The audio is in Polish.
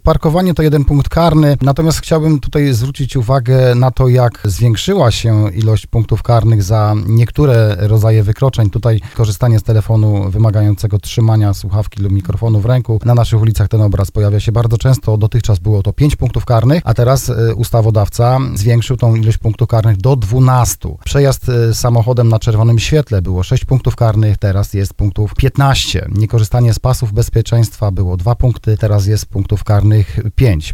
Parkowanie to 1 punkt karny, natomiast chciałbym tutaj zwrócić uwagę na to, jak zwiększyła się ilość punktów karnych za niektóre rodzaje wykroczeń. Tutaj korzystanie z telefonu wymagającego trzymania słuchawki lub mikrofonu w ręku. Na naszych ulicach ten obraz pojawia się bardzo często. Dotychczas było to 5 punktów karnych, a teraz ustawodawca zwiększył tą ilość punktów karnych do 12. Przejazd samochodem na czerwonym świetle było 6 punktów karnych, teraz jest punktów 15. Niekorzystanie z pasów bezpieczeństwa było 2 punkty, teraz jest punktów karnych 5.